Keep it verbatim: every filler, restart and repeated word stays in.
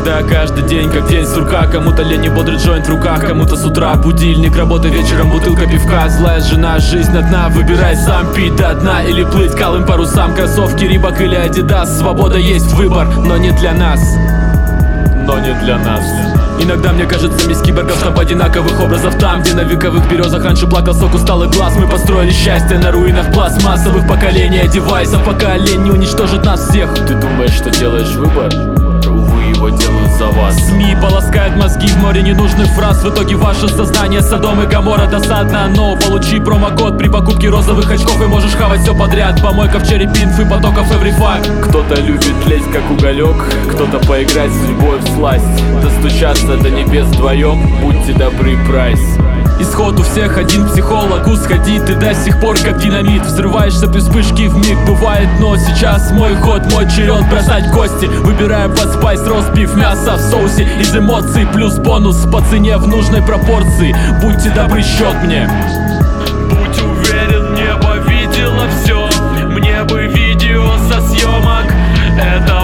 Иногда каждый день как день сурка. Кому-то лень и бодрый джойнт в руках, кому-то с утра будильник, работа вечером, бутылка пивка. Злая жена, жизнь одна, выбирай сам, пить до дна или плыть к алым парусам. Кроссовки Рибок или Адидас, свобода есть выбор, но не для нас. Но не для нас. Иногда мне кажется, мисс киборгов штамп одинаковых образов. Там, где на вековых березах раньше плакал сок усталых глаз, мы построили счастье на руинах пластмассовых поколений девайсов, пока лень не уничтожит нас всех. Ты думаешь, что делаешь выбор? Увы, его делают за вас. СМИ полоскают мозги в море ненужных фраз. В итоге ваше сознание Содом и Гоморра досадно. Но получи промокод при покупке розовых очков и можешь хавать все подряд. Помойка в черепинф и потоков everyfuck. Кто-то любит лезть как уголек, кто-то поиграть с судьбой в сласть. Достучаться до небес вдвоем, будьте добры, прайс. Исход у всех один психолог, сходи ты до сих пор как динамит. Взрываешься при вспышке вмиг, бывает, но сейчас мой ход, мой черед бросать кости. Выбираем под спайс, ростбиф, мясо в соусе из эмоций, плюс бонус по цене в нужной пропорции. Будьте добры, счет мне. Будь уверен, небо видело все. Мне бы видео со съемок. Это